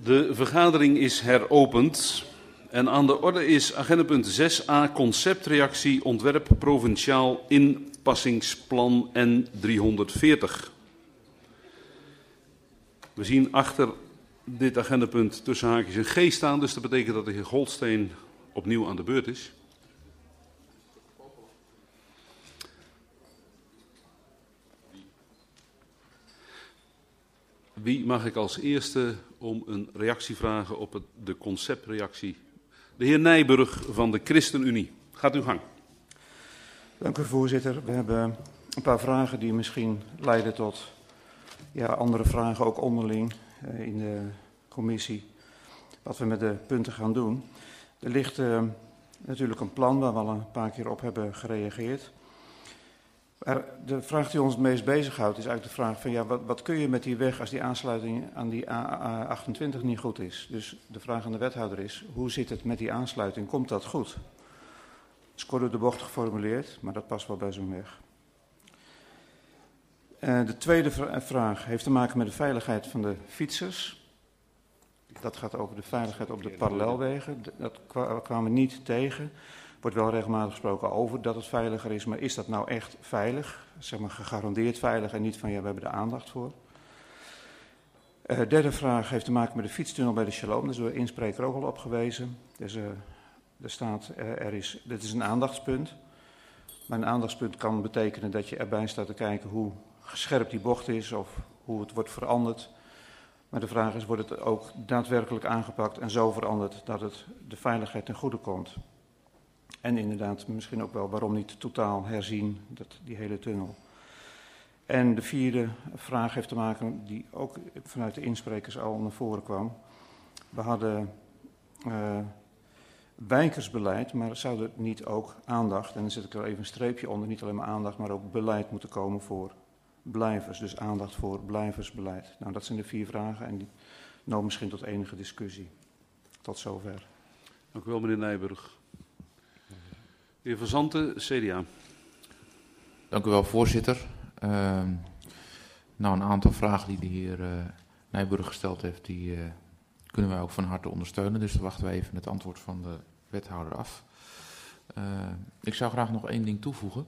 De vergadering is heropend en aan de orde is agendapunt 6a conceptreactie ontwerp provinciaal inpassingsplan N340. We zien achter dit agendapunt tussen haakjes een G staan, dus dat betekent dat de heer Goldsteen opnieuw aan de beurt is. Wie mag ik als eerste om een reactie vragen op de conceptreactie? De heer Nijburg van de ChristenUnie. Gaat uw gang. Dank u, voorzitter. We hebben een paar vragen die misschien leiden tot andere vragen, ook onderling in de commissie, wat we met de punten gaan doen. Er ligt natuurlijk een plan waar we al een paar keer op hebben gereageerd. Maar de vraag die ons het meest bezighoudt is eigenlijk de vraag van wat kun je met die weg als die aansluiting aan die A28 niet goed is. Dus de vraag aan de wethouder is, hoe zit het met die aansluiting? Komt dat goed? Het is kort door de bocht geformuleerd, maar dat past wel bij zo'n weg. De tweede vraag heeft te maken met de veiligheid van de fietsers. Dat gaat over de veiligheid op de parallelwegen. Dat kwamen we niet tegen. Er wordt wel regelmatig gesproken over dat het veiliger is, maar is dat nou echt veilig? Zeg maar gegarandeerd veilig en niet van we hebben er aandacht voor. Derde vraag heeft te maken met de fietstunnel bij de Shalom. Daar is door de inspreker ook al op gewezen. Dus er staat, dit is een aandachtspunt. Maar een aandachtspunt kan betekenen dat je erbij staat te kijken hoe scherp die bocht is of hoe het wordt veranderd. Maar de vraag is, wordt het ook daadwerkelijk aangepakt en zo veranderd dat het de veiligheid ten goede komt? En inderdaad, misschien ook wel, waarom niet totaal herzien, die hele tunnel. En de vierde vraag heeft te maken, die ook vanuit de insprekers al naar voren kwam. We hadden wijkersbeleid, maar zou er niet ook aandacht, en dan zet ik er even een streepje onder, niet alleen maar aandacht, maar ook beleid moeten komen voor blijvers. Dus aandacht voor blijversbeleid. Nou, dat zijn de 4 vragen en die noemen misschien tot enige discussie. Tot zover. Dank u wel, meneer Nijburg. De heer Van Zanten, CDA. Dank u wel, voorzitter. Een aantal vragen die de heer Nijburg gesteld heeft, die kunnen wij ook van harte ondersteunen. Dus dan wachten we even het antwoord van de wethouder af. Ik zou graag nog 1 ding toevoegen.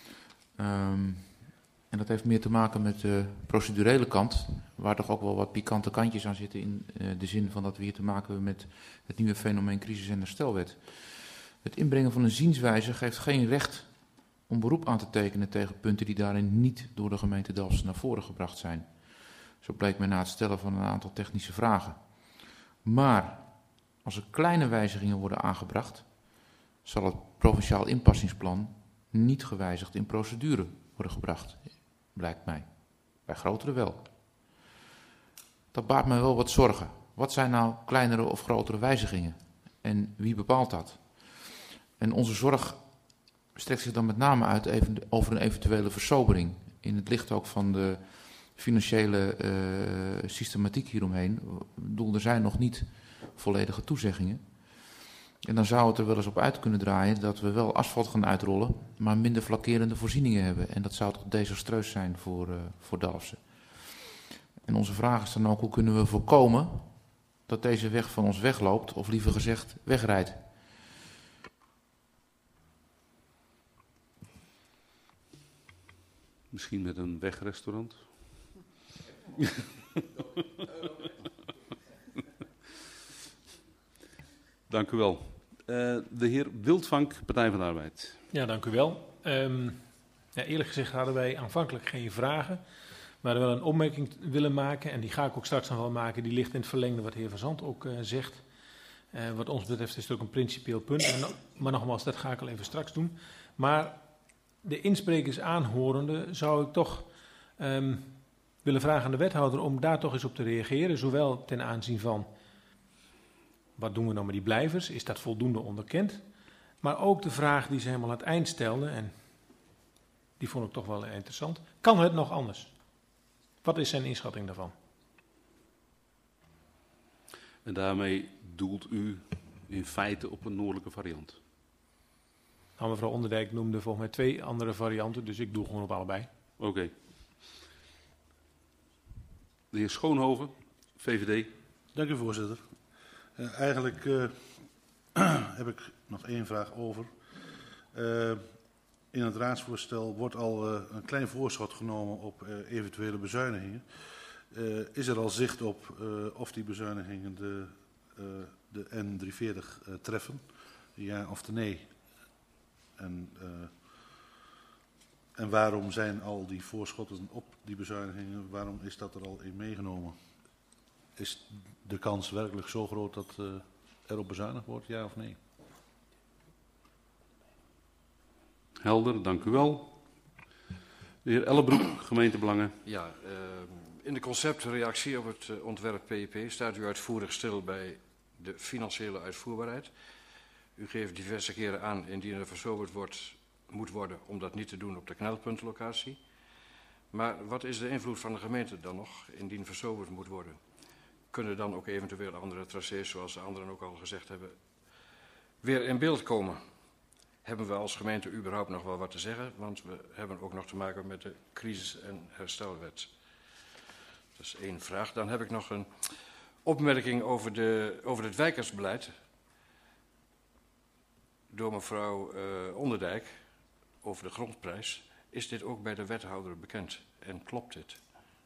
En dat heeft meer te maken met de procedurele kant, waar toch ook wel wat pikante kantjes aan zitten in de zin van dat we hier te maken hebben met het nieuwe fenomeen crisis- en herstelwet. Het inbrengen van een zienswijze geeft geen recht om beroep aan te tekenen tegen punten die daarin niet door de gemeente Dalfsen naar voren gebracht zijn. Zo bleek mij na het stellen van een aantal technische vragen. Maar als er kleine wijzigingen worden aangebracht, zal het provinciaal inpassingsplan niet gewijzigd in procedure worden gebracht, blijkt mij. Bij grotere wel. Dat baart mij wel wat zorgen. Wat zijn nou kleinere of grotere wijzigingen? En wie bepaalt dat? En onze zorg strekt zich dan met name uit over een eventuele versobering. In het licht ook van de financiële systematiek hieromheen. Ik bedoel, er zijn nog niet volledige toezeggingen. En dan zou het er wel eens op uit kunnen draaien dat we wel asfalt gaan uitrollen, maar minder flakkerende voorzieningen hebben. En dat zou toch desastreus zijn voor Dalfsen. En onze vraag is dan ook, hoe kunnen we voorkomen dat deze weg van ons wegloopt, of liever gezegd wegrijdt? Misschien met een wegrestaurant. Dank u wel. De heer Wildvank, Partij van de Arbeid. Ja, dank u wel. Eerlijk gezegd hadden wij aanvankelijk geen vragen, maar wel een opmerking willen maken. En die ga ik ook straks nog wel maken. Die ligt in het verlengde wat de heer Van Zandt ook zegt. Wat ons betreft is het ook een principieel punt. Maar nogmaals, dat ga ik al even straks doen. Maar de insprekers aanhorende zou ik toch willen vragen aan de wethouder om daar toch eens op te reageren. Zowel ten aanzien van, wat doen we nou met die blijvers? Is dat voldoende onderkend? Maar ook de vraag die ze helemaal aan het eind stelde, en die vond ik toch wel interessant. Kan het nog anders? Wat is zijn inschatting daarvan? En daarmee doelt u in feite op een noordelijke variant. Nou, mevrouw Onderdijk noemde volgens mij 2 andere varianten, dus ik doe gewoon op allebei. Oké. De heer Schoonhoven, VVD. Dank u, voorzitter. Eigenlijk heb ik nog één vraag over. In het raadsvoorstel wordt al een klein voorschot genomen op eventuele bezuinigingen. Is er al zicht op of die bezuinigingen de N340 treffen? Ja of nee? En waarom zijn al die voorschotten op die bezuinigingen, waarom is dat er al in meegenomen? Is de kans werkelijk zo groot dat er op bezuinigd wordt, ja of nee? Helder, dank u wel. De heer Ellenbroek, gemeentebelangen. Ja, in de conceptreactie op het ontwerp PIP staat u uitvoerig stil bij de financiële uitvoerbaarheid. U geeft diverse keren aan indien er verzoberd moet worden om dat niet te doen op de knelpuntlocatie. Maar wat is de invloed van de gemeente dan nog indien verzoberd moet worden? Kunnen dan ook eventueel andere tracés, zoals de anderen ook al gezegd hebben, weer in beeld komen? Hebben we als gemeente überhaupt nog wel wat te zeggen? Want we hebben ook nog te maken met de crisis- en herstelwet. Dat is één vraag. Dan heb ik nog een opmerking over het wijkersbeleid. Door mevrouw Onderdijk over de grondprijs. Is dit ook bij de wethouder bekend? En klopt dit?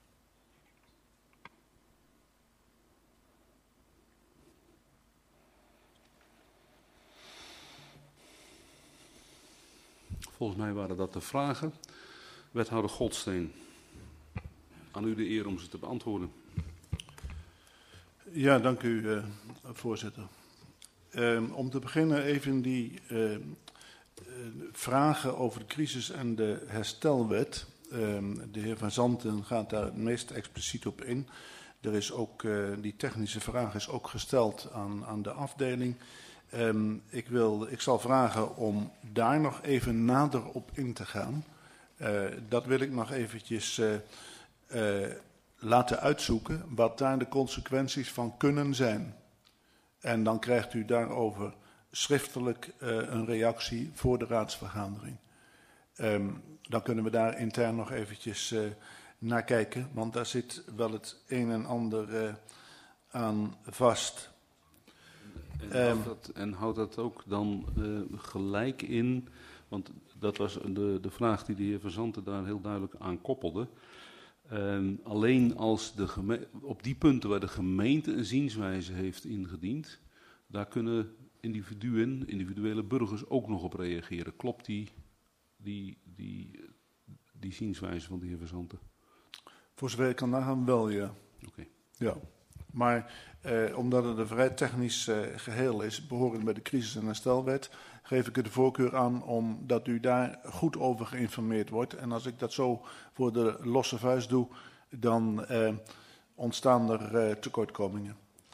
Volgens mij waren dat de vragen. Wethouder Goldsteen, aan u de eer om ze te beantwoorden. Ja, dank u, voorzitter. Om te beginnen even die vragen over de crisis en de herstelwet. De heer Van Zanten gaat daar het meest expliciet op in. Er is ook, die technische vraag is ook gesteld aan de afdeling. Ik zal vragen om daar nog even nader op in te gaan. Dat wil ik nog eventjes laten uitzoeken, wat daar de consequenties van kunnen zijn. En dan krijgt u daarover schriftelijk een reactie voor de raadsvergadering. Dan kunnen we daar intern nog eventjes naar kijken, want daar zit wel het een en ander aan vast. En houdt dat ook dan gelijk in, want dat was de vraag die de heer Van Zanten daar heel duidelijk aan koppelde. Alleen als op die punten waar de gemeente een zienswijze heeft ingediend, daar kunnen individuele burgers ook nog op reageren. Klopt die zienswijze van de heer Van Zanten? Voor zover ik kan nagaan wel, ja. Oké. Ja. Maar omdat het een vrij technisch geheel is, behorend bij de crisis- en herstelwet, geef ik er de voorkeur aan omdat u daar goed over geïnformeerd wordt. En als ik dat zo voor de losse vuist doe, dan ontstaan er tekortkomingen.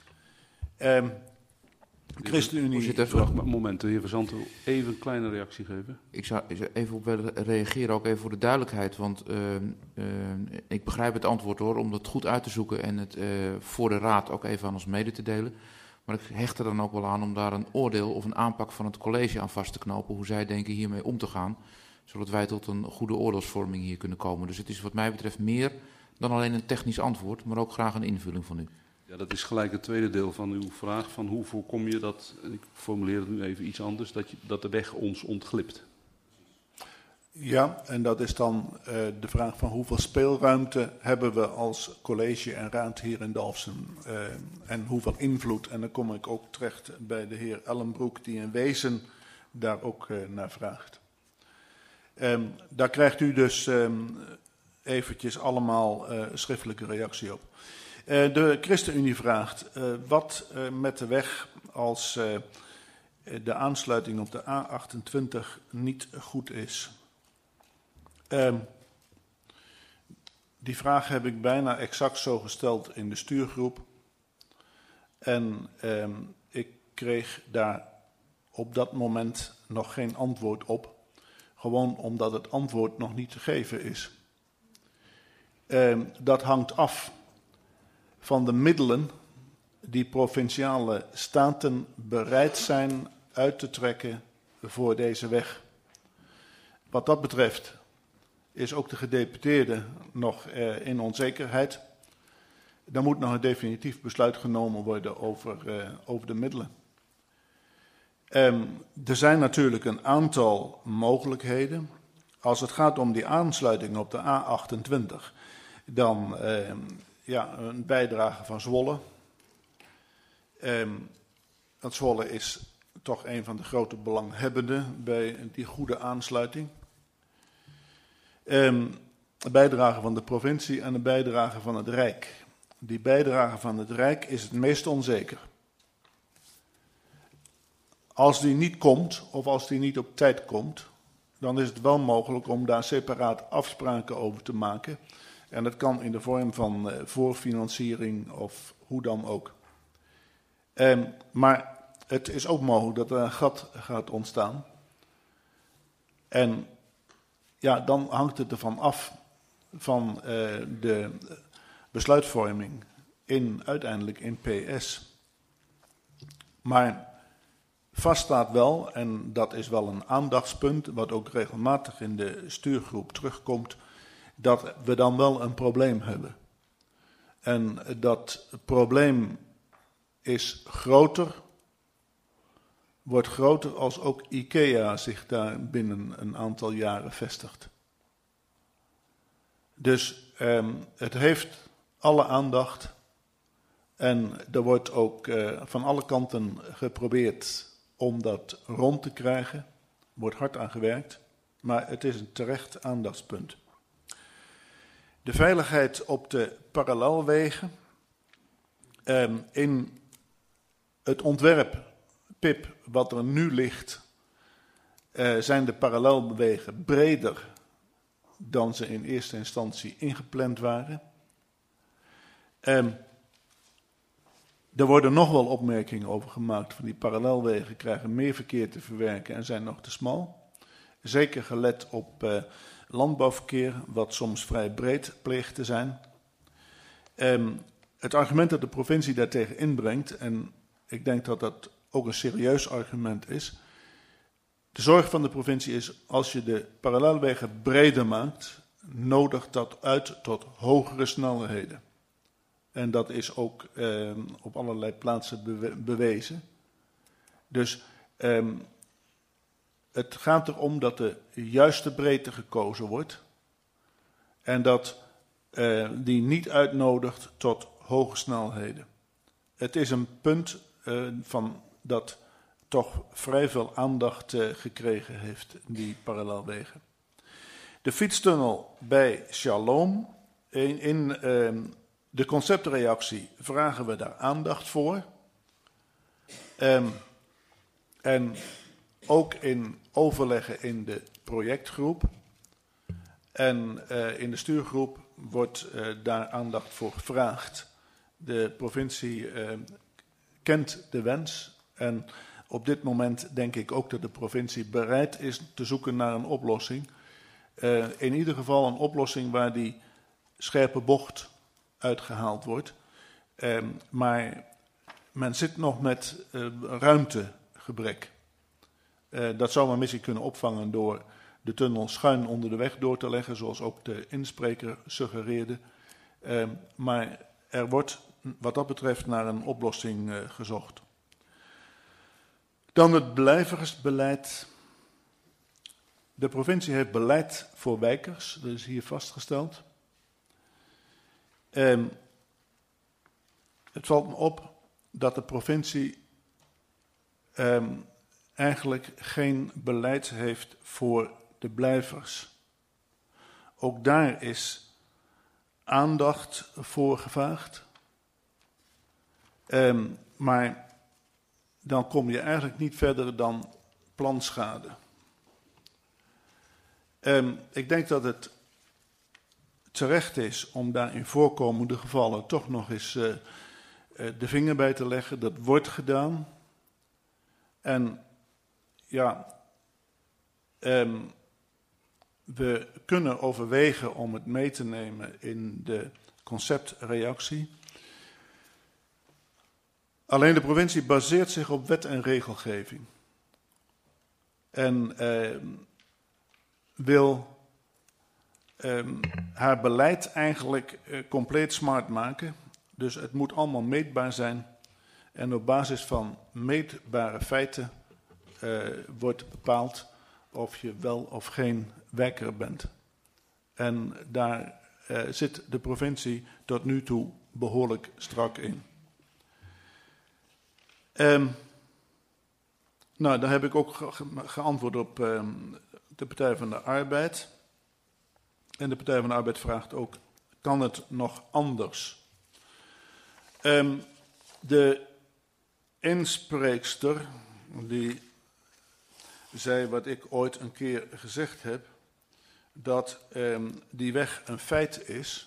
ChristenUnie... Wacht maar een moment, de heer Van Zanten wil even een kleine reactie geven. Ik zou even op willen reageren, ook even voor de duidelijkheid. Want ik begrijp het antwoord hoor, om dat goed uit te zoeken en het voor de raad ook even aan ons mede te delen. Maar ik hecht er dan ook wel aan om daar een oordeel of een aanpak van het college aan vast te knopen. Hoe zij denken hiermee om te gaan. Zodat wij tot een goede oordeelsvorming hier kunnen komen. Dus het is wat mij betreft meer dan alleen een technisch antwoord, maar ook graag een invulling van u. Ja, dat is gelijk het tweede deel van uw vraag. Van hoe voorkom je dat, ik formuleer het nu even iets anders, dat de weg ons ontglipt? Ja, en dat is dan de vraag van hoeveel speelruimte hebben we als college en raad hier in Dalfsen. En hoeveel invloed. En dan kom ik ook terecht bij de heer Ellenbroek die in wezen daar ook naar vraagt. Daar krijgt u dus eventjes allemaal schriftelijke reactie op. De ChristenUnie vraagt wat met de weg als de aansluiting op de A28 niet goed is. Die vraag heb ik bijna exact zo gesteld in de stuurgroep. En ik kreeg daar op dat moment nog geen antwoord op. Gewoon omdat het antwoord nog niet te geven is. Dat hangt af van de middelen die provinciale staten bereid zijn uit te trekken voor deze weg. Wat dat betreft is ook de gedeputeerde nog in onzekerheid. Er moet nog een definitief besluit genomen worden over de middelen. Er zijn natuurlijk een aantal mogelijkheden. Als het gaat om die aansluiting op de A28, dan een bijdrage van Zwolle. Want Zwolle is toch een van de grote belanghebbenden bij die goede aansluiting. Een bijdrage van de provincie en een bijdrage van het Rijk. Die bijdrage van het Rijk is het meest onzeker. Als die niet komt, of als die niet op tijd komt, dan is het wel mogelijk om daar separaat afspraken over te maken. En dat kan in de vorm van voorfinanciering of hoe dan ook. Maar het is ook mogelijk dat er een gat gaat ontstaan. En ja, dan hangt het ervan af van de besluitvorming uiteindelijk in PS. Maar vast staat wel, en dat is wel een aandachtspunt, wat ook regelmatig in de stuurgroep terugkomt, dat we dan wel een probleem hebben. En dat probleem is groter, wordt groter als ook IKEA zich daar binnen een aantal jaren vestigt. Dus het heeft alle aandacht en er wordt ook van alle kanten geprobeerd om dat rond te krijgen. Er wordt hard aan gewerkt, maar het is een terecht aandachtspunt. De veiligheid op de parallelwegen. In het ontwerp PIP wat er nu ligt, zijn de parallelwegen breder dan ze in eerste instantie ingepland waren. Er worden nog wel opmerkingen over gemaakt van die parallelwegen krijgen meer verkeer te verwerken en zijn nog te smal. Zeker gelet op landbouwverkeer, wat soms vrij breed pleegt te zijn. Het argument dat de provincie daartegen inbrengt, en ik denk dat dat ook een serieus argument is. De zorg van de provincie is, als je de parallelwegen breder maakt, nodigt dat uit tot hogere snelheden. En dat is ook op allerlei plaatsen bewezen. Dus het gaat erom dat de juiste breedte gekozen wordt. En dat die niet uitnodigt tot hoge snelheden. Het is een punt van dat toch vrij veel aandacht gekregen heeft, die parallelwegen. De fietstunnel bij Shalom. In de conceptreactie vragen we daar aandacht voor. En ook in overleggen in de projectgroep. En in de stuurgroep wordt daar aandacht voor gevraagd. De provincie kent de wens en op dit moment denk ik ook dat de provincie bereid is te zoeken naar een oplossing. In ieder geval een oplossing waar die scherpe bocht uitgehaald wordt. Maar men zit nog met ruimtegebrek. Dat zou men misschien kunnen opvangen door de tunnel schuin onder de weg door te leggen, zoals ook de inspreker suggereerde. Maar er wordt wat dat betreft naar een oplossing gezocht. Dan het blijversbeleid. De provincie heeft beleid voor wijkers, dat is hier vastgesteld. Het valt me op dat de provincie eigenlijk geen beleid heeft voor de blijvers. Ook daar is aandacht voor gevraagd. Maar dan kom je eigenlijk niet verder dan planschade. Ik denk dat het terecht is om daar in voorkomende gevallen toch nog eens de vinger bij te leggen. Dat wordt gedaan. En ja, we kunnen overwegen om het mee te nemen in de conceptreactie. Alleen de provincie baseert zich op wet en regelgeving. En wil haar beleid eigenlijk compleet smart maken. Dus het moet allemaal meetbaar zijn. En op basis van meetbare feiten wordt bepaald of je wel of geen wijker bent. En daar zit de provincie tot nu toe behoorlijk strak in. Nou, daar heb ik ook geantwoord op de Partij van de Arbeid. En de Partij van de Arbeid vraagt ook, kan het nog anders? De inspreekster, die zei wat ik ooit een keer gezegd heb, dat die weg een feit is.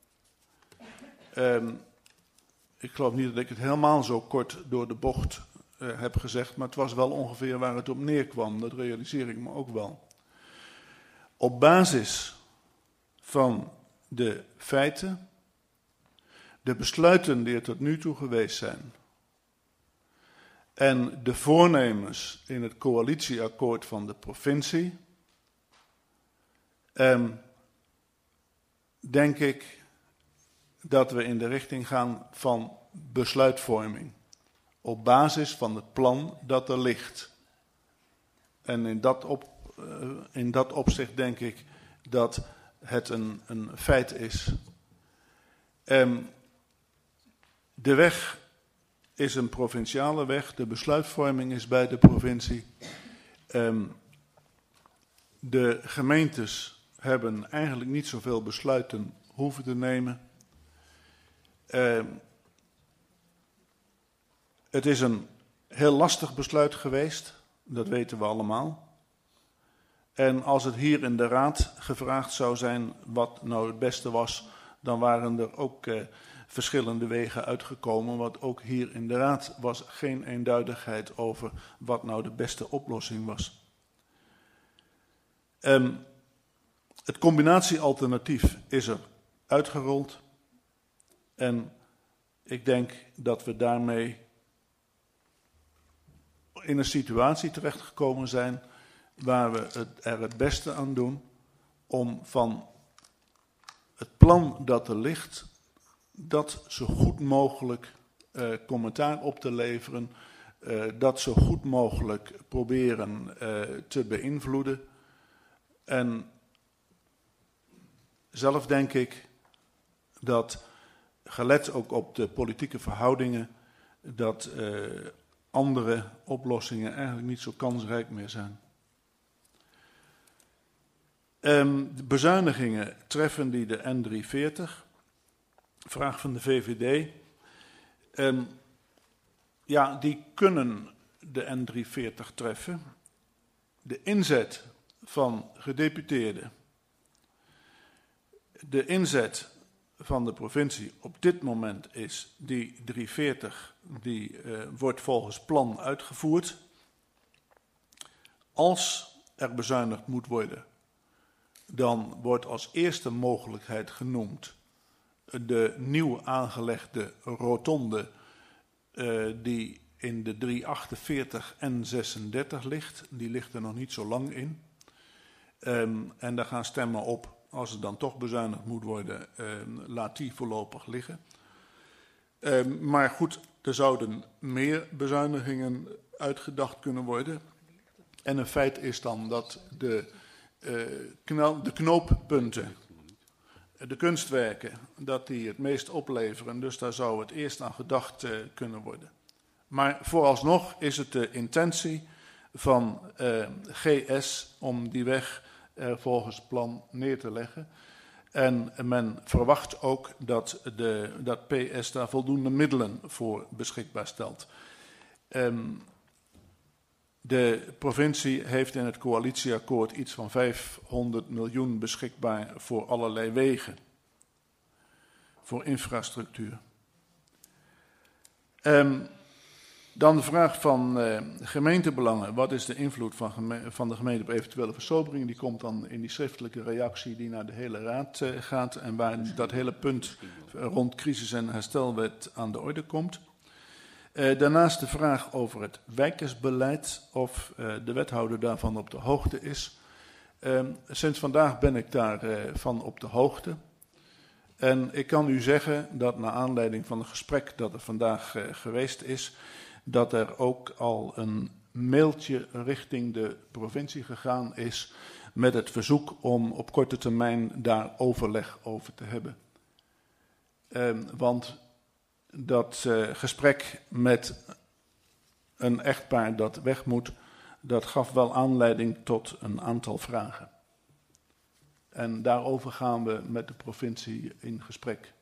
Ik geloof niet dat ik het helemaal zo kort door de bocht heb gezegd, maar het was wel ongeveer waar het op neerkwam. Dat realiseer ik me ook wel. Op basis van de feiten, de besluiten die er tot nu toe geweest zijn, en de voornemens in het coalitieakkoord van de provincie, denk ik dat we in de richting gaan van besluitvorming. Op basis van het plan dat er ligt. En in dat opzicht denk ik dat het een feit is. De weg is een provinciale weg. De besluitvorming is bij de provincie. De gemeentes hebben eigenlijk niet zoveel besluiten hoeven te nemen. Het is een heel lastig besluit geweest, dat weten we allemaal. En als het hier in de Raad gevraagd zou zijn wat nou het beste was, dan waren er ook verschillende wegen uitgekomen. Want ook hier in de Raad was geen eenduidigheid over wat nou de beste oplossing was. Het combinatiealternatief is er uitgerold. En ik denk dat we daarmee in een situatie terechtgekomen zijn waar we er het beste aan doen om van het plan dat er ligt, dat zo goed mogelijk commentaar op te leveren, dat zo goed mogelijk proberen te beïnvloeden. En zelf denk ik dat, gelet ook op de politieke verhoudingen, dat andere oplossingen eigenlijk niet zo kansrijk meer zijn. De bezuinigingen treffen die de N340, vraag van de VVD. Ja, die kunnen de N340 treffen. De inzet van gedeputeerden, de inzet van de provincie op dit moment is die 340, die wordt volgens plan uitgevoerd. Als er bezuinigd moet worden, dan wordt als eerste mogelijkheid genoemd de nieuw aangelegde rotonde die in de 348 en 36 ligt. Die ligt er nog niet zo lang in. En daar gaan stemmen op. Als er dan toch bezuinigd moet worden, laat die voorlopig liggen. Maar goed, er zouden meer bezuinigingen uitgedacht kunnen worden. En een feit is dan dat de knooppunten, de kunstwerken, dat die het meest opleveren. Dus daar zou het eerst aan gedacht kunnen worden. Maar vooralsnog is het de intentie van GS om die weg volgens plan neer te leggen. En men verwacht ook dat PS daar voldoende middelen voor beschikbaar stelt. De provincie heeft in het coalitieakkoord iets van 500 miljoen beschikbaar voor allerlei wegen. Voor infrastructuur. Dan de vraag van gemeentebelangen. Wat is de invloed van de gemeente op eventuele versobering? Die komt dan in die schriftelijke reactie die naar de hele raad gaat. En waar dat hele punt rond crisis- en herstelwet aan de orde komt. Daarnaast de vraag over het wijkersbeleid. Of de wethouder daarvan op de hoogte is. Sinds vandaag ben ik daarvan op de hoogte. En ik kan u zeggen dat naar aanleiding van een gesprek dat er vandaag geweest is, dat er ook al een mailtje richting de provincie gegaan is met het verzoek om op korte termijn daar overleg over te hebben. Want dat gesprek met een echtpaar dat weg moet, dat gaf wel aanleiding tot een aantal vragen. En daarover gaan we met de provincie in gesprek.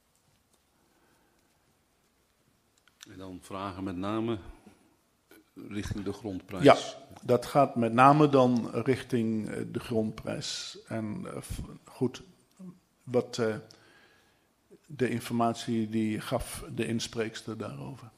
En dan vragen met name richting de grondprijs. Ja, dat gaat met name dan richting de grondprijs. En goed, wat de informatie die gaf de inspreekster daarover.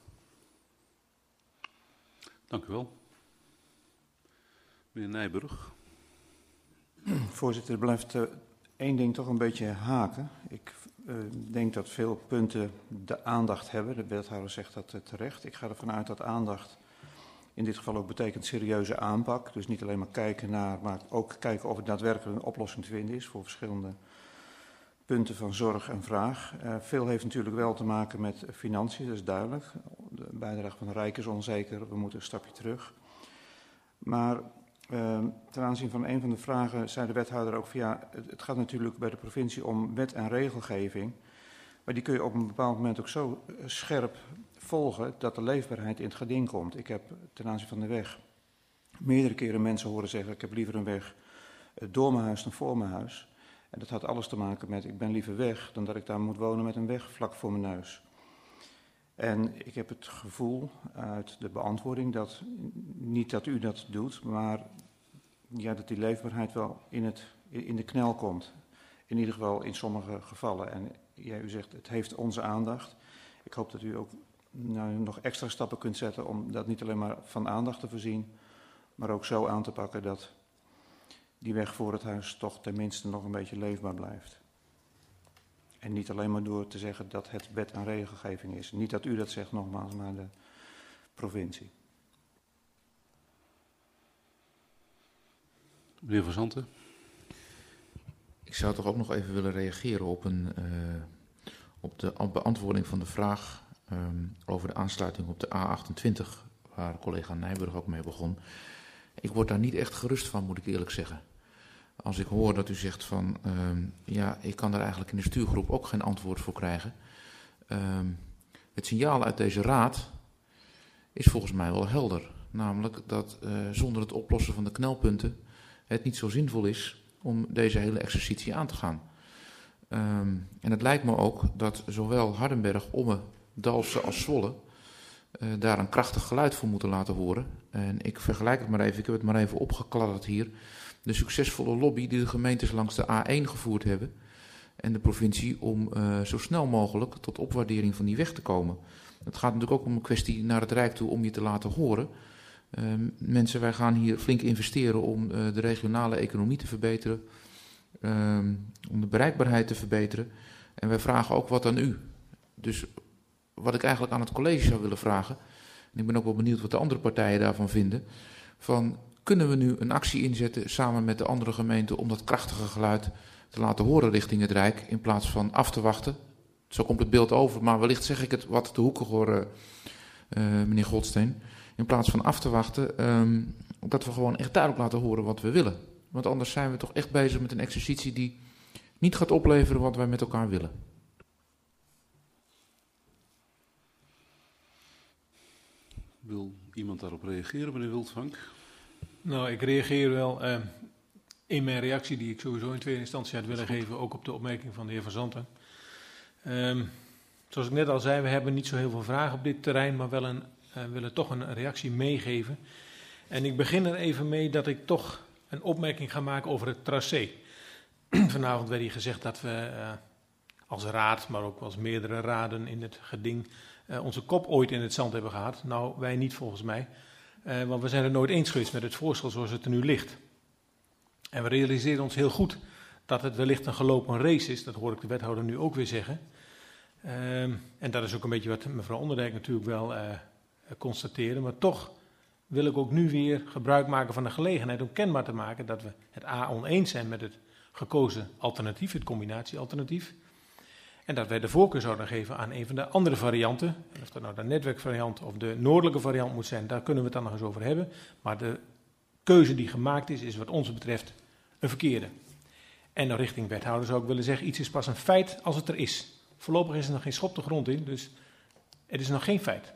Dank u wel. Meneer Nijburg. Voorzitter, er blijft één ding toch een beetje haken. Ik denk dat veel punten de aandacht hebben. De wethouder zegt dat terecht. Ik ga ervan uit dat aandacht in dit geval ook betekent serieuze aanpak. Dus niet alleen maar kijken naar, maar ook kijken of er daadwerkelijk een oplossing te vinden is voor verschillende punten van zorg en vraag. Veel heeft natuurlijk wel te maken met financiën, dat is duidelijk. De bijdrage van de Rijk is onzeker, we moeten een stapje terug. Maar ten aanzien van een van de vragen zei de wethouder ook van ja, het gaat natuurlijk bij de provincie om wet en regelgeving. Maar die kun je op een bepaald moment ook zo scherp volgen dat de leefbaarheid in het geding komt. Ik heb ten aanzien van de weg meerdere keren mensen horen zeggen ik heb liever een weg door mijn huis dan voor mijn huis. En dat had alles te maken met ik ben liever weg dan dat ik daar moet wonen met een weg vlak voor mijn neus. En ik heb het gevoel uit de beantwoording dat, niet dat u dat doet, maar ja, dat die leefbaarheid wel in de knel komt. In ieder geval in sommige gevallen. En ja, u zegt het heeft onze aandacht. Ik hoop dat u ook nog extra stappen kunt zetten om dat niet alleen maar van aandacht te voorzien, maar ook zo aan te pakken dat die weg voor het huis toch tenminste nog een beetje leefbaar blijft. En niet alleen maar door te zeggen dat het wet en regelgeving is. Niet dat u dat zegt nogmaals, maar de provincie. Meneer Van Zanten. Ik zou toch ook nog even willen reageren op de beantwoording van de vraag over de aansluiting op de A28, waar collega Nijburg ook mee begon. Ik word daar niet echt gerust van, moet ik eerlijk zeggen. Als ik hoor dat u zegt van, ja, ik kan daar eigenlijk in de stuurgroep ook geen antwoord voor krijgen. Het signaal uit deze raad is volgens mij wel helder. Namelijk dat zonder het oplossen van de knelpunten het niet zo zinvol is om deze hele exercitie aan te gaan. En het lijkt me ook dat zowel Hardenberg, Ommen, Dalfsen als Zwolle daar een krachtig geluid voor moeten laten horen. En ik vergelijk het maar even, ik heb het maar even opgekladderd hier. De succesvolle lobby die de gemeentes langs de A1 gevoerd hebben en de provincie om zo snel mogelijk tot opwaardering van die weg te komen. Het gaat natuurlijk ook om een kwestie naar het Rijk toe om je te laten horen. Mensen, wij gaan hier flink investeren om de regionale economie te verbeteren, om de bereikbaarheid te verbeteren. En wij vragen ook wat aan u. Dus wat ik eigenlijk aan het college zou willen vragen, en ik ben ook wel benieuwd wat de andere partijen daarvan vinden, van kunnen we nu een actie inzetten samen met de andere gemeenten om dat krachtige geluid te laten horen richting het Rijk, in plaats van af te wachten. Zo komt het beeld over, maar wellicht zeg ik het wat te hoekig hoor, meneer Goldsteen. In plaats van af te wachten, dat we gewoon echt duidelijk laten horen wat we willen. Want anders zijn we toch echt bezig met een exercitie die niet gaat opleveren wat wij met elkaar willen. Wil iemand daarop reageren, meneer Wildvank? Nou, ik reageer wel in mijn reactie die ik sowieso in tweede instantie had willen geven, ook op de opmerking van de heer Van Zanten. Zoals ik net al zei, we hebben niet zo heel veel vragen op dit terrein, maar wel willen toch een reactie meegeven. En ik begin er even mee dat ik toch een opmerking ga maken over het tracé. Vanavond werd hier gezegd dat we als raad, maar ook als meerdere raden in het geding, onze kop ooit in het zand hebben gehad. Nou, wij niet volgens mij. Want we zijn het nooit eens geweest met het voorstel zoals het er nu ligt. En we realiseren ons heel goed dat het wellicht een gelopen race is. Dat hoor ik de wethouder nu ook weer zeggen. En dat is ook een beetje wat mevrouw Onderdijk natuurlijk wel constateerde. Maar toch wil ik ook nu weer gebruik maken van de gelegenheid om kenbaar te maken dat we het oneens zijn met het gekozen alternatief, het combinatiealternatief. En dat wij de voorkeur zouden geven aan een van de andere varianten. En of dat nou de netwerkvariant of de noordelijke variant moet zijn, daar kunnen we het dan nog eens over hebben. Maar de keuze die gemaakt is wat ons betreft een verkeerde. En dan richting wethouder zou ik willen zeggen, iets is pas een feit als het er is. Voorlopig is er nog geen schop de grond in, dus het is nog geen feit.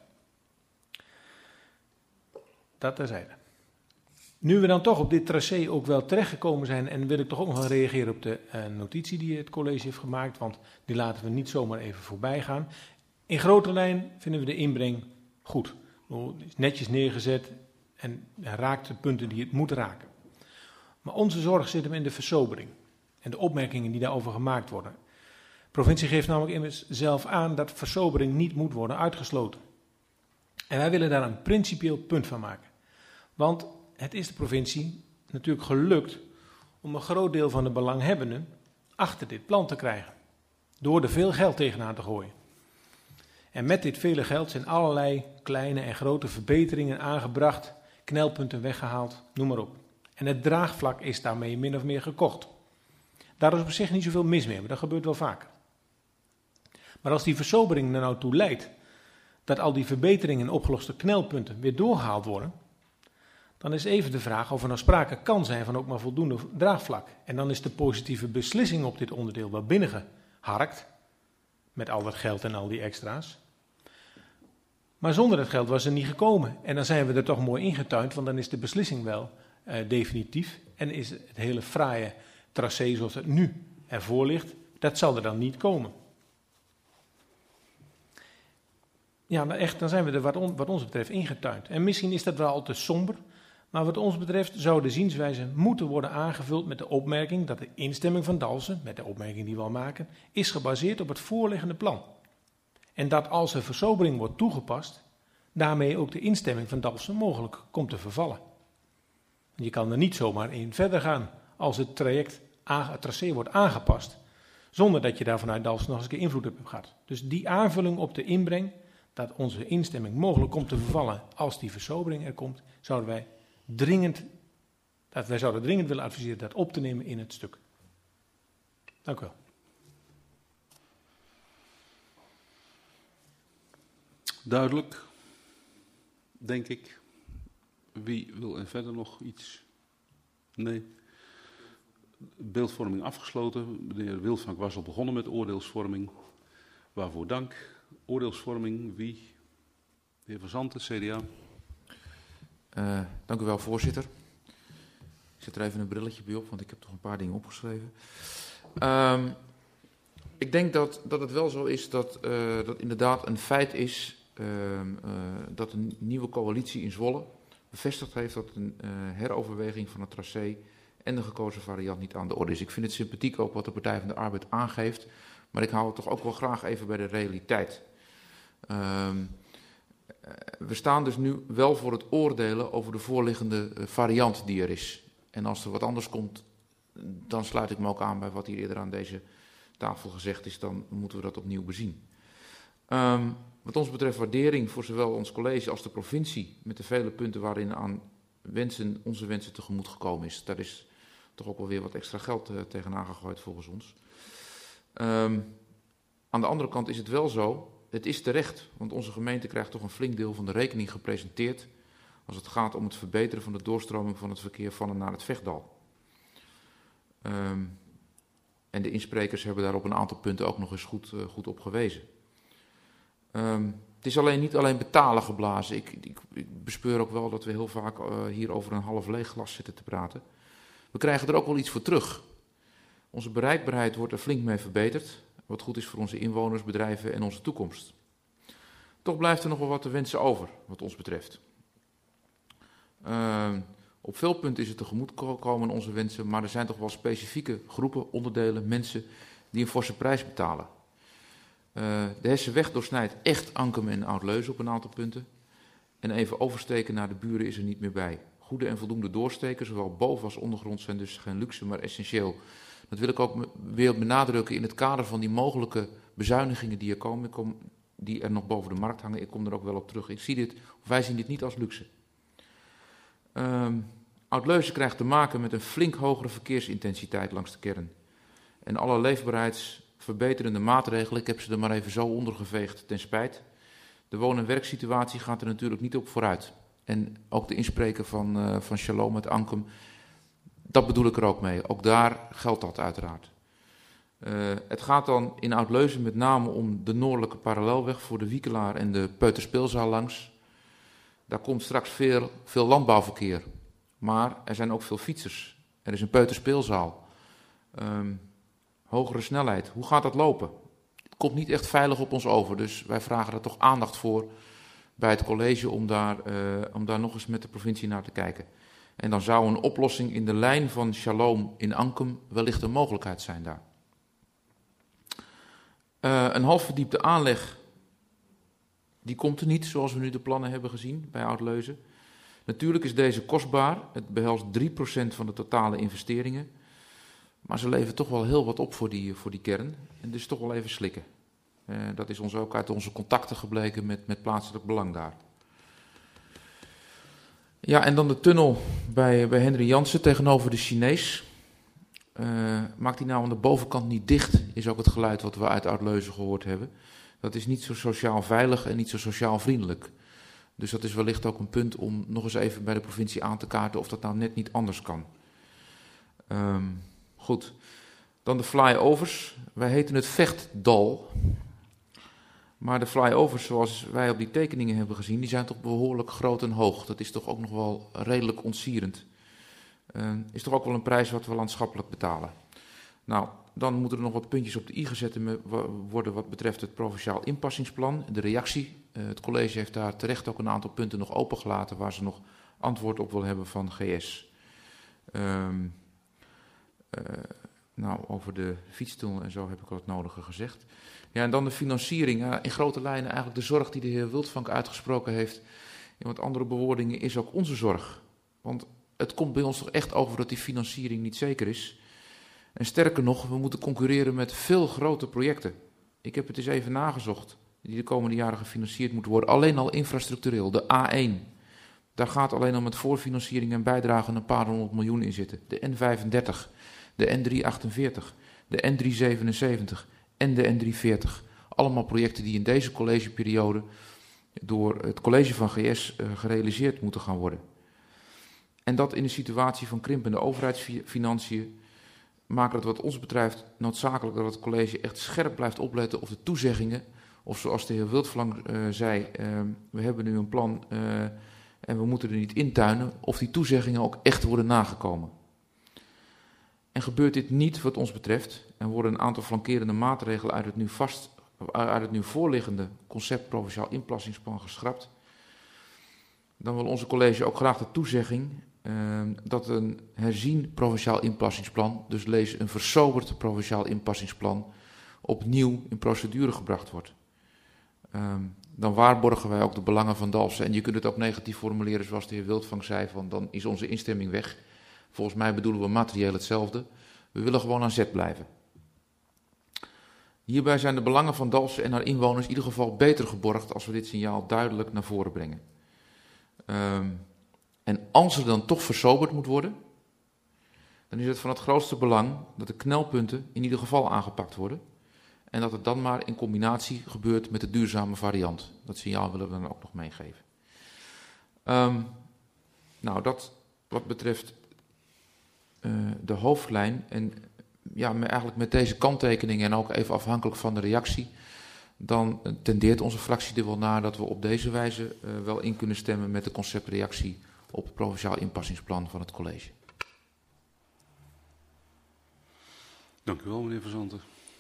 Dat terzijde. Nu we dan toch op dit tracé ook wel terechtgekomen zijn, en wil ik toch ook nog wel reageren op de notitie die het college heeft gemaakt, want die laten we niet zomaar even voorbij gaan. In grote lijn vinden we de inbreng goed. Het is netjes neergezet en raakt de punten die het moet raken. Maar onze zorg zit hem in de versobering en de opmerkingen die daarover gemaakt worden. De provincie geeft namelijk immers zelf aan dat versobering niet moet worden uitgesloten. En wij willen daar een principieel punt van maken. Want het is de provincie natuurlijk gelukt om een groot deel van de belanghebbenden achter dit plan te krijgen. Door er veel geld tegenaan te gooien. En met dit vele geld zijn allerlei kleine en grote verbeteringen aangebracht, knelpunten weggehaald, noem maar op. En het draagvlak is daarmee min of meer gekocht. Daar is op zich niet zoveel mis mee, maar dat gebeurt wel vaker. Maar als die versobering er nou toe leidt dat al die verbeteringen en opgeloste knelpunten weer doorgehaald worden, dan is even de vraag of er nou sprake kan zijn van ook maar voldoende draagvlak. En dan is de positieve beslissing op dit onderdeel wel binnengeharkt, met al dat geld en al die extra's. Maar zonder dat geld was er niet gekomen. En dan zijn we er toch mooi ingetuind, want dan is de beslissing wel definitief. En is het hele fraaie tracé zoals het nu ervoor ligt, dat zal er dan niet komen. Ja, maar echt, dan zijn we er wat ons betreft ingetuind. En misschien is dat wel al te somber, maar wat ons betreft zou de zienswijze moeten worden aangevuld met de opmerking dat de instemming van Dalfsen, met de opmerking die we al maken, is gebaseerd op het voorliggende plan. En dat als er versobering wordt toegepast, daarmee ook de instemming van Dalfsen mogelijk komt te vervallen. Je kan er niet zomaar in verder gaan als het tracé wordt aangepast, zonder dat je daar vanuit Dalfsen nog eens een keer invloed op hebt gehad. Dus die aanvulling op de inbreng, dat onze instemming mogelijk komt te vervallen als die versobering er komt, zouden wij dringend willen adviseren dat op te nemen in het stuk. Dank u wel. Duidelijk, denk ik. Wie wil er verder nog iets? Nee. Beeldvorming afgesloten. Meneer Wilsvank was al begonnen met oordeelsvorming. Waarvoor dank. Oordeelsvorming, wie? De heer Van Zanten, CDA. Dank u wel, voorzitter. Ik zet er even een brilletje bij op, want ik heb toch een paar dingen opgeschreven. Ik denk dat het wel zo is dat inderdaad een feit is dat een nieuwe coalitie in Zwolle bevestigd heeft dat een heroverweging van het tracé en de gekozen variant niet aan de orde is. Ik vind het sympathiek ook wat de Partij van de Arbeid aangeeft, maar ik hou het toch ook wel graag even bij de realiteit. We staan dus nu wel voor het oordelen over de voorliggende variant die er is. En als er wat anders komt, dan sluit ik me ook aan bij wat hier eerder aan deze tafel gezegd is, dan moeten we dat opnieuw bezien. Wat ons betreft waardering voor zowel ons college als de provincie, met de vele punten waarin aan onze wensen tegemoet gekomen is. Daar is toch ook wel weer wat extra geld tegenaan gegooid volgens ons. Aan de andere kant is het wel zo, het is terecht, want onze gemeente krijgt toch een flink deel van de rekening gepresenteerd als het gaat om het verbeteren van de doorstroming van het verkeer van en naar het Vechtdal. En de insprekers hebben daar op een aantal punten ook nog eens goed op gewezen. Het is niet alleen betalen geblazen. Ik bespeur ook wel dat we heel vaak hier over een half leeg glas zitten te praten. We krijgen er ook wel iets voor terug. Onze bereikbaarheid wordt er flink mee verbeterd, wat goed is voor onze inwoners, bedrijven en onze toekomst. Toch blijft er nog wel wat te wensen over, wat ons betreft. Op veel punten is het tegemoet komen onze wensen, maar er zijn toch wel specifieke groepen, onderdelen, mensen die een forse prijs betalen. De Hessenweg doorsnijdt echt Ankem en Oud-Leuzen op een aantal punten. En even oversteken naar de buren is er niet meer bij. Goede en voldoende doorsteken, zowel boven als ondergrond, zijn dus geen luxe, maar essentieel. Dat wil ik ook weer benadrukken in het kader van die mogelijke bezuinigingen die er komen, die er nog boven de markt hangen. Ik kom er ook wel op terug. Wij zien dit niet als luxe. Oud-Leuzen krijgt te maken met een flink hogere verkeersintensiteit langs de kern. En alle verbeterende maatregelen. Ik heb ze er maar even zo ondergeveegd ten spijt. De woon- en werksituatie gaat er natuurlijk niet op vooruit. En ook de inspreker van Shalom uit Ankum, dat bedoel ik er ook mee. Ook daar geldt dat uiteraard. Het gaat dan in Oud-Leusden met name om de noordelijke parallelweg voor de Wiekelaar en de Peuterspeelzaal langs. Daar komt straks veel landbouwverkeer. Maar er zijn ook veel fietsers. Er is een Peuterspeelzaal. Hogere snelheid. Hoe gaat dat lopen? Het komt niet echt veilig op ons over. Dus wij vragen er toch aandacht voor bij het college om daar nog eens met de provincie naar te kijken. En dan zou een oplossing in de lijn van Shalom in Ankum wellicht een mogelijkheid zijn daar. Een halfverdiepte aanleg, die komt er niet zoals we nu de plannen hebben gezien bij Oud-Leusden. Natuurlijk is deze kostbaar, het behelst 3% van de totale investeringen. Maar ze leveren toch wel heel wat op voor die kern. En dus toch wel even slikken. Dat is ons ook uit onze contacten gebleken met plaatselijk belang daar. Ja, en dan de tunnel bij Henry Jansen tegenover de Chinees. Maakt die nou aan de bovenkant niet dicht, is ook het geluid wat we uit Oud-Leusden gehoord hebben. Dat is niet zo sociaal veilig en niet zo sociaal vriendelijk. Dus dat is wellicht ook een punt om nog eens even bij de provincie aan te kaarten of dat nou net niet anders kan. Goed, dan de flyovers. Wij heten het Vechtdal. Maar de flyovers zoals wij op die tekeningen hebben gezien, die zijn toch behoorlijk groot en hoog. Dat is toch ook nog wel redelijk ontzierend. Is toch ook wel een prijs wat we landschappelijk betalen. Nou, dan moeten er nog wat puntjes op de i gezet worden wat betreft het provinciaal inpassingsplan. De reactie. Het college heeft daar terecht ook een aantal punten nog opengelaten waar ze nog antwoord op wil hebben van GS. Nou, over de fietstunnel en zo heb ik al het nodige gezegd. Ja, en dan de financiering. In grote lijnen eigenlijk de zorg die de heer Wildvank uitgesproken heeft. In wat andere bewoordingen is ook onze zorg. Want het komt bij ons toch echt over dat die financiering niet zeker is. En sterker nog, we moeten concurreren met veel grote projecten. Ik heb het eens even nagezocht, die de komende jaren gefinancierd moeten worden. Alleen al infrastructureel, de A1. Daar gaat alleen al met voorfinanciering en bijdragen een paar 100 miljoen in zitten. De N35, de N348, de N377 en de N340. Allemaal projecten die in deze collegeperiode door het college van GS gerealiseerd moeten gaan worden. En dat in een situatie van krimpende overheidsfinanciën maken het wat ons betreft noodzakelijk dat het college echt scherp blijft opletten of de toezeggingen, of zoals de heer Wildvank zei, we hebben nu een plan en we moeten er niet intuinen, of die toezeggingen ook echt worden nagekomen. En gebeurt dit niet wat ons betreft en worden een aantal flankerende maatregelen uit het nu voorliggende concept provinciaal inplassingsplan geschrapt, dan wil onze college ook graag de toezegging dat een herzien provinciaal inplassingsplan, dus lees een versoberd provinciaal inpassingsplan, opnieuw in procedure gebracht wordt. Dan waarborgen wij ook de belangen van Dalfsen. En je kunt het ook negatief formuleren zoals de heer Wildvank zei, van dan is onze instemming weg. Volgens mij bedoelen we materieel hetzelfde. We willen gewoon aan zet blijven. Hierbij zijn de belangen van Dalfsen en haar inwoners in ieder geval beter geborgd als we dit signaal duidelijk naar voren brengen. En als er dan toch versoberd moet worden, dan is het van het grootste belang dat de knelpunten in ieder geval aangepakt worden. En dat het dan maar in combinatie gebeurt met de duurzame variant. Dat signaal willen we dan ook nog meegeven. Nou, dat wat betreft de hoofdlijn. En ja, eigenlijk met deze kanttekeningen en ook even afhankelijk van de reactie, dan tendeert onze fractie er wel naar dat we op deze wijze wel in kunnen stemmen met de conceptreactie op het provinciaal inpassingsplan van het college. Dank u wel, meneer Van Zanten.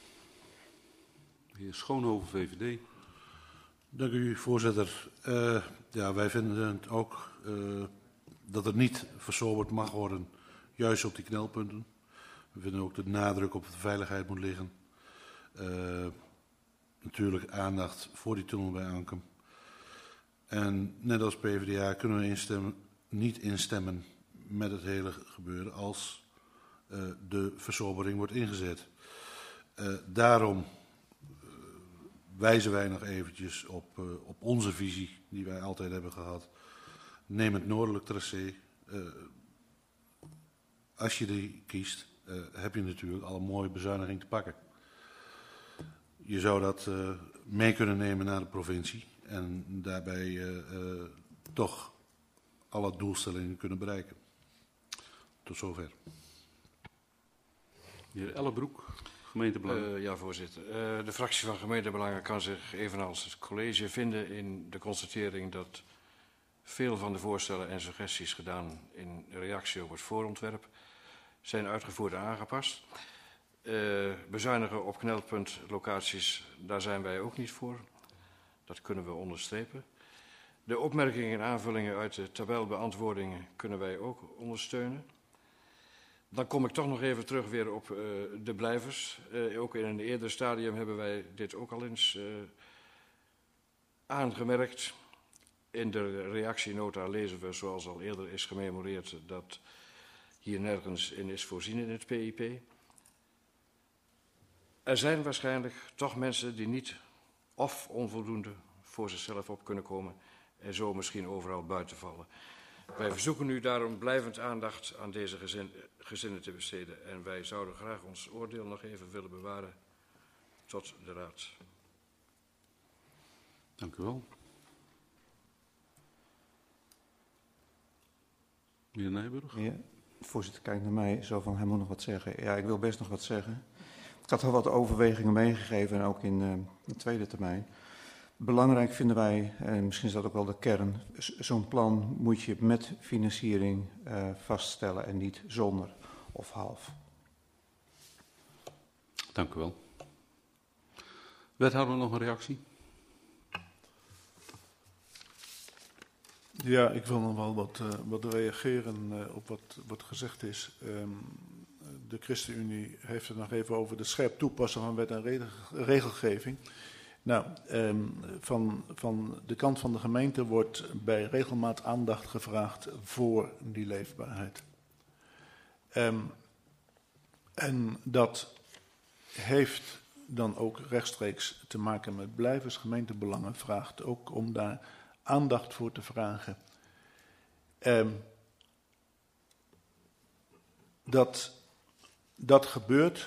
De heer Schoonhoven, VVD. Dank u, voorzitter. Ja, wij vinden het ook dat er niet versoberd mag worden, juist op die knelpunten. We vinden ook dat de nadruk op de veiligheid moet liggen. Natuurlijk aandacht voor die tunnel bij Ankum. En net als PvdA kunnen we niet instemmen met het hele gebeuren als de versobering wordt ingezet. Daarom wijzen wij nog eventjes op onze visie die wij altijd hebben gehad. Neem het noordelijk tracé. Als je die kiest, heb je natuurlijk al een mooie bezuiniging te pakken. Je zou dat mee kunnen nemen naar de provincie en daarbij toch alle doelstellingen kunnen bereiken. Tot zover. De heer Ellenbroek, gemeentebelangen. Ja, voorzitter. De fractie van gemeentebelangen kan zich evenals het college vinden in de constatering dat veel van de voorstellen en suggesties gedaan in reactie op het voorontwerp zijn uitgevoerd en aangepast. Bezuinigen op knelpuntlocaties, daar zijn wij ook niet voor. Dat kunnen we onderstrepen. De opmerkingen en aanvullingen uit de tabelbeantwoordingen kunnen wij ook ondersteunen. Dan kom ik toch nog even terug weer op de blijvers. Ook in een eerder stadium hebben wij dit ook al eens aangemerkt. In de reactienota lezen we, zoals al eerder is gememoreerd, dat hier nergens in is voorzien in het PIP. Er zijn waarschijnlijk toch mensen die niet of onvoldoende voor zichzelf op kunnen komen en zo misschien overal buiten vallen. Wij verzoeken u daarom blijvend aandacht aan deze gezinnen te besteden en wij zouden graag ons oordeel nog even willen bewaren tot de raad. Dank u wel. Meneer Nijburg. Ja, de voorzitter kijkt naar mij zo van, hij moet nog wat zeggen. Ja, ik wil best nog wat zeggen. Ik had al wat overwegingen meegegeven, en ook in de tweede termijn. Belangrijk vinden wij, en misschien is dat ook wel de kern, zo'n plan moet je met financiering vaststellen en niet zonder of half. Dank u wel. Wethouder, nog een reactie? Ja, ik wil nog wel wat reageren op wat gezegd is. De ChristenUnie heeft het nog even over de scherp toepassen van wet en regelgeving. Nou, van de kant van de gemeente wordt bij regelmaat aandacht gevraagd voor die leefbaarheid. En dat heeft dan ook rechtstreeks te maken met blijvers. Gemeentebelangen vraagt ook om daar aandacht voor te vragen. Dat gebeurt.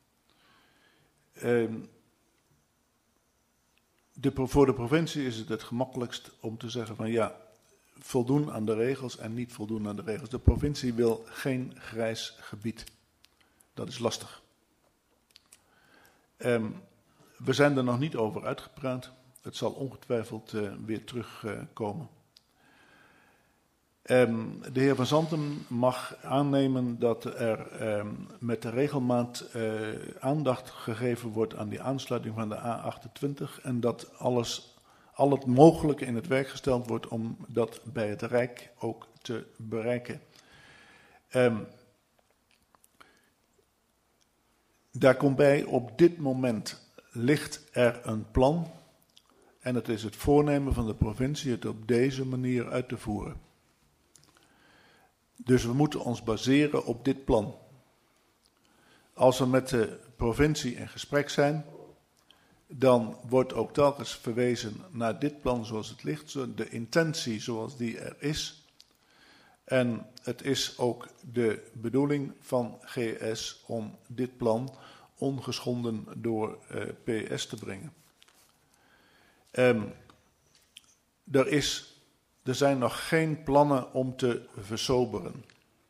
Voor de provincie is het gemakkelijkst om te zeggen van ja, voldoen aan de regels en niet voldoen aan de regels. De provincie wil geen grijs gebied. Dat is lastig. We zijn er nog niet over uitgepraat. Het zal ongetwijfeld weer terugkomen. De heer Van Zanten mag aannemen dat er met de regelmaat aandacht gegeven wordt aan die aansluiting van de A28 en dat al het mogelijke in het werk gesteld wordt om dat bij het Rijk ook te bereiken. Daar komt bij, op dit moment ligt er een plan en het is het voornemen van de provincie het op deze manier uit te voeren. Dus we moeten ons baseren op dit plan. Als we met de provincie in gesprek zijn, dan wordt ook telkens verwezen naar dit plan zoals het ligt, de intentie zoals die er is. En het is ook de bedoeling van GS om dit plan ongeschonden door PS te brengen. Er zijn nog geen plannen om te versoberen.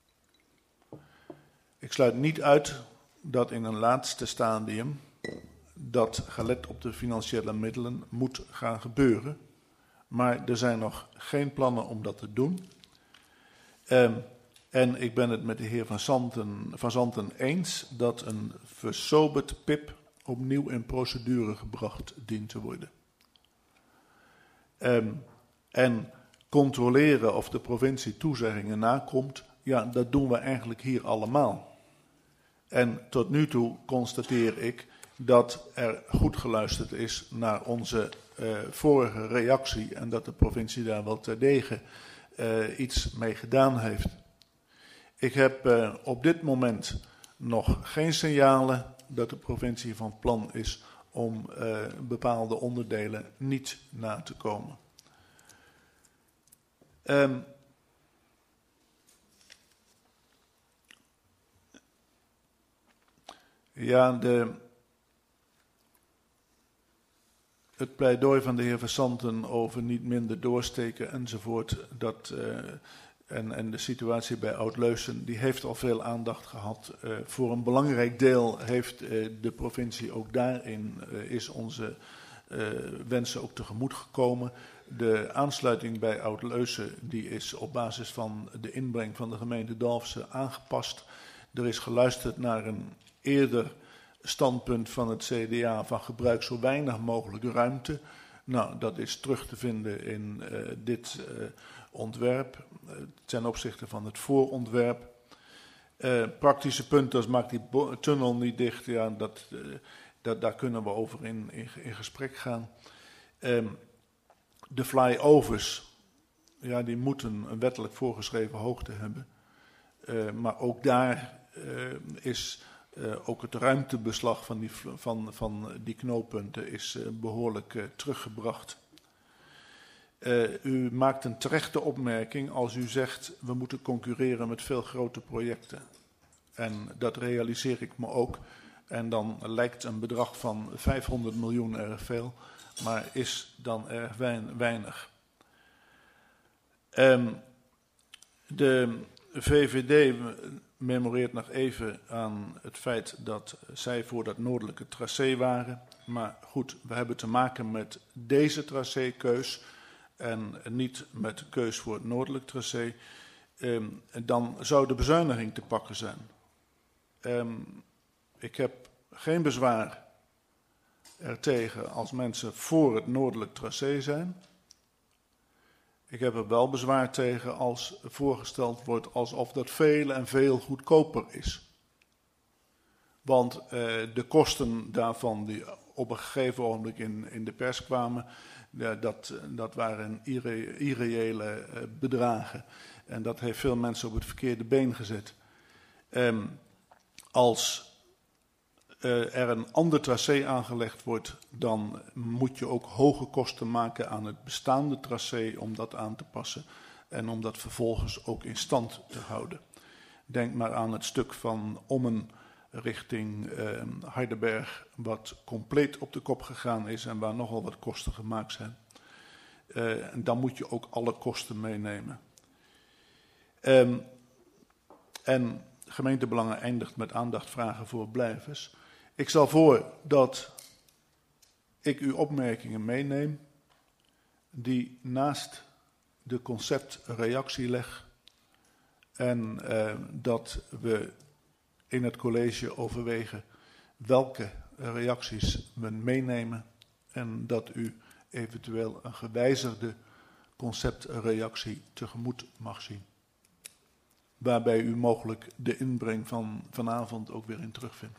Ik sluit niet uit dat in een laatste stadium dat gelet op de financiële middelen moet gaan gebeuren. Maar er zijn nog geen plannen om dat te doen. En ik ben het met de heer Van Zanten eens dat een versoberd PIP opnieuw in procedure gebracht dient te worden. En controleren of de provincie toezeggingen nakomt, ja, dat doen we eigenlijk hier allemaal. En tot nu toe constateer ik dat er goed geluisterd is naar onze vorige reactie en dat de provincie daar wel terdege iets mee gedaan heeft. Ik heb op dit moment nog geen signalen dat de provincie van plan is om bepaalde onderdelen niet na te komen. Ja, het pleidooi van de heer Versanten over niet minder doorsteken enzovoort, en de situatie bij Oud-Leusden, die heeft al veel aandacht gehad. Voor een belangrijk deel heeft de provincie ook daarin, is onze wensen ook tegemoet gekomen. De aansluiting bij Oud-Leusden die is op basis van de inbreng van de gemeente Dalfsen aangepast. Er is geluisterd naar een eerder standpunt van het CDA van gebruik zo weinig mogelijk ruimte. Nou, dat is terug te vinden in dit ontwerp ten opzichte van het voorontwerp. Praktische punten als maak die tunnel niet dicht, ja, daar kunnen we over in gesprek gaan. De flyovers, ja, die moeten een wettelijk voorgeschreven hoogte hebben. Maar ook daar is ook het ruimtebeslag van die knooppunten is behoorlijk teruggebracht. U maakt een terechte opmerking als u zegt we moeten concurreren met veel grote projecten. En dat realiseer ik me ook. En dan lijkt een bedrag van 500 miljoen erg veel, maar is dan erg weinig. De VVD memoreert nog even aan het feit dat zij voor dat noordelijke tracé waren. Maar goed, we hebben te maken met deze tracékeus en niet met de keus voor het noordelijk tracé. Dan zou de bezuiniging te pakken zijn. Ik heb geen bezwaar ertegen als mensen voor het noordelijk tracé zijn. Ik heb er wel bezwaar tegen als voorgesteld wordt alsof dat veel en veel goedkoper is. Want de kosten daarvan die op een gegeven ogenblik in de pers kwamen, dat waren irreële bedragen. En dat heeft veel mensen op het verkeerde been gezet. Als er een ander tracé aangelegd wordt, dan moet je ook hoge kosten maken aan het bestaande tracé om dat aan te passen en om dat vervolgens ook in stand te houden. Denk maar aan het stuk van Ommen richting Hardenberg, wat compleet op de kop gegaan is en waar nogal wat kosten gemaakt zijn. En dan moet je ook alle kosten meenemen. En gemeentebelangen eindigt met aandacht vragen voor blijvers. Ik stel voor dat ik uw opmerkingen meeneem, die naast de conceptreactie leg en dat we in het college overwegen welke reacties we meenemen en dat u eventueel een gewijzigde conceptreactie tegemoet mag zien. Waarbij u mogelijk de inbreng van vanavond ook weer in terugvindt.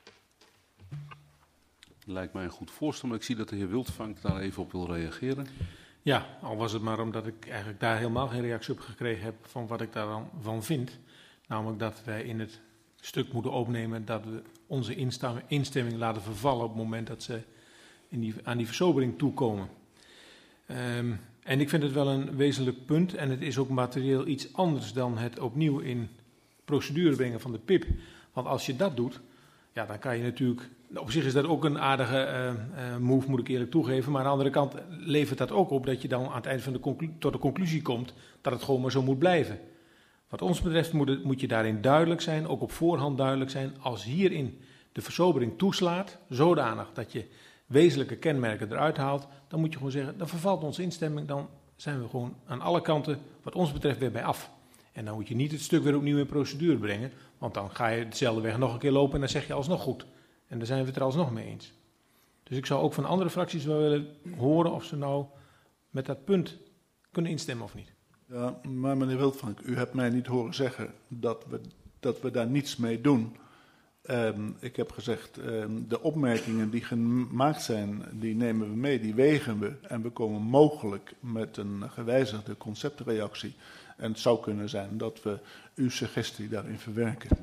Lijkt mij een goed voorstel, maar ik zie dat de heer Wildvank daar even op wil reageren. Ja, al was het maar omdat ik eigenlijk daar helemaal geen reactie op gekregen heb van wat ik daar dan van vind. Namelijk dat wij in het stuk moeten opnemen dat we onze instemming laten vervallen op het moment dat ze aan die versobering toekomen. En ik vind het wel een wezenlijk punt en het is ook materieel iets anders dan het opnieuw in procedure brengen van de PIP. Want als je dat doet, ja, dan kan je natuurlijk, op zich is dat ook een aardige move, moet ik eerlijk toegeven. Maar aan de andere kant levert dat ook op dat je dan aan het eind van tot de conclusie komt dat het gewoon maar zo moet blijven. Wat ons betreft moet je daarin duidelijk zijn, ook op voorhand duidelijk zijn. Als hierin de versobering toeslaat, zodanig dat je wezenlijke kenmerken eruit haalt, dan moet je gewoon zeggen, dan vervalt onze instemming, dan zijn we gewoon aan alle kanten, wat ons betreft, weer bij af. En dan moet je niet het stuk weer opnieuw in procedure brengen, want dan ga je dezelfde weg nog een keer lopen en dan zeg je alsnog goed. En daar zijn we het er alsnog mee eens. Dus ik zou ook van andere fracties wel willen horen of ze nou met dat punt kunnen instemmen of niet. Ja, maar meneer Wildvank, u hebt mij niet horen zeggen dat we daar niets mee doen. Ik heb gezegd, de opmerkingen die gemaakt zijn, die nemen we mee, die wegen we. En we komen mogelijk met een gewijzigde conceptreactie. En het zou kunnen zijn dat we uw suggestie daarin verwerken.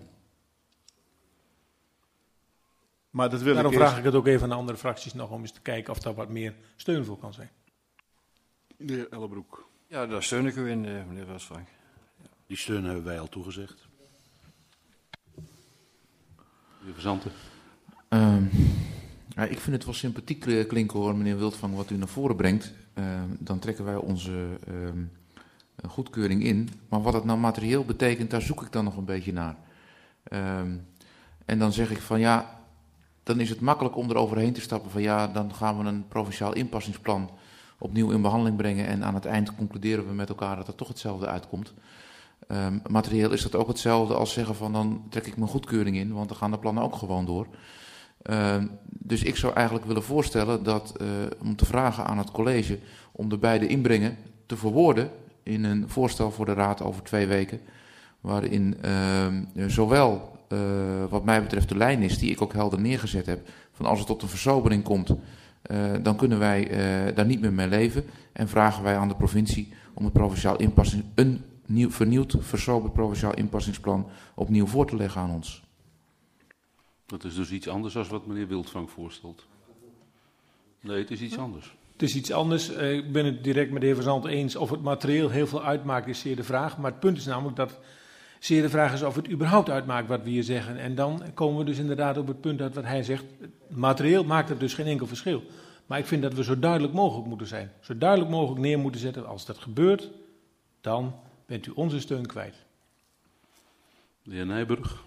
Maar dat wil Daarom vraag ik het ook even aan de andere fracties nog om eens te kijken of daar wat meer steun voor kan zijn. De heer Ellebroek. Ja, daar steun ik u in, meneer Wildvank. Die steun hebben wij al toegezegd. De heer Verzanten. Ja, ik vind het wel sympathiek klinken hoor, meneer Wildvang, wat u naar voren brengt. Dan trekken wij onze goedkeuring in. Maar wat het nou materieel betekent, daar zoek ik dan nog een beetje naar. En dan zeg ik van ja, dan is het makkelijk om er overheen te stappen van ja, dan gaan we een provinciaal inpassingsplan opnieuw in behandeling brengen en aan het eind concluderen we met elkaar dat er toch hetzelfde uitkomt. Materieel is dat ook hetzelfde als zeggen van dan trek ik mijn goedkeuring in, want dan gaan de plannen ook gewoon door. Dus ik zou eigenlijk willen voorstellen dat om te vragen aan het college om de beide inbrengen te verwoorden in een voorstel voor de raad over 2 weken, waarin zowel wat mij betreft de lijn is die ik ook helder neergezet heb, van als het tot een versobering komt, dan kunnen wij daar niet meer mee leven en vragen wij aan de provincie om het provinciaal vernieuwd versoberd provinciaal inpassingsplan opnieuw voor te leggen aan ons. Dat is dus iets anders dan wat meneer Wildvang voorstelt. Nee, het is iets anders. Het is iets anders. Ik ben het direct met de heer Van Zanten eens. Of het materieel heel veel uitmaakt is zeer de vraag. Maar het punt is namelijk dat zeer de vraag is of het überhaupt uitmaakt wat we hier zeggen. En dan komen we dus inderdaad op het punt dat wat hij zegt. Het materieel maakt er dus geen enkel verschil. Maar ik vind dat we zo duidelijk mogelijk moeten zijn. Zo duidelijk mogelijk neer moeten zetten. Als dat gebeurt, dan bent u onze steun kwijt. De heer Nijburg.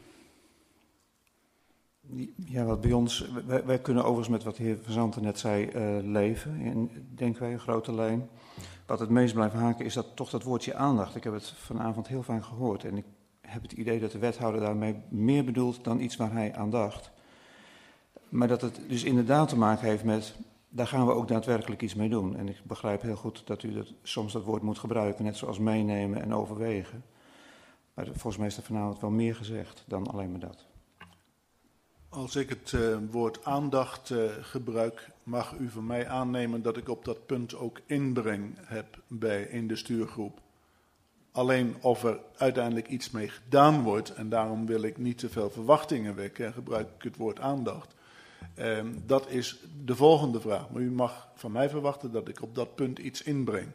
Ja, wat bij ons, wij kunnen overigens met wat de heer Van Zanten net zei leven, in, denken wij, een grote lijn. Wat het meest blijft haken is dat toch dat woordje aandacht. Ik heb het vanavond heel vaak gehoord en ik heb het idee dat de wethouder daarmee meer bedoelt dan iets waar hij aan dacht. Maar dat het dus inderdaad te maken heeft met, daar gaan we ook daadwerkelijk iets mee doen. En ik begrijp heel goed dat u soms dat woord moet gebruiken, net zoals meenemen en overwegen. Maar volgens mij is er vanavond wel meer gezegd dan alleen maar dat. Als ik het woord aandacht gebruik, mag u van mij aannemen dat ik op dat punt ook inbreng heb in de stuurgroep. Alleen of er uiteindelijk iets mee gedaan wordt, en daarom wil ik niet te veel verwachtingen wekken, gebruik ik het woord aandacht. Dat is de volgende vraag. Maar u mag van mij verwachten dat ik op dat punt iets inbreng.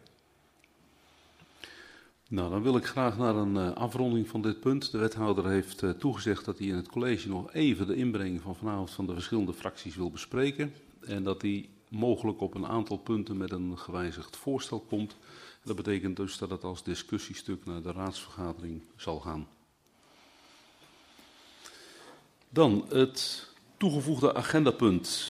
Nou, dan wil ik graag naar een afronding van dit punt. De wethouder heeft toegezegd dat hij in het college nog even de inbreng van vanavond van de verschillende fracties wil bespreken. En dat hij mogelijk op een aantal punten met een gewijzigd voorstel komt. Dat betekent dus dat het als discussiestuk naar de raadsvergadering zal gaan. Dan het toegevoegde agendapunt.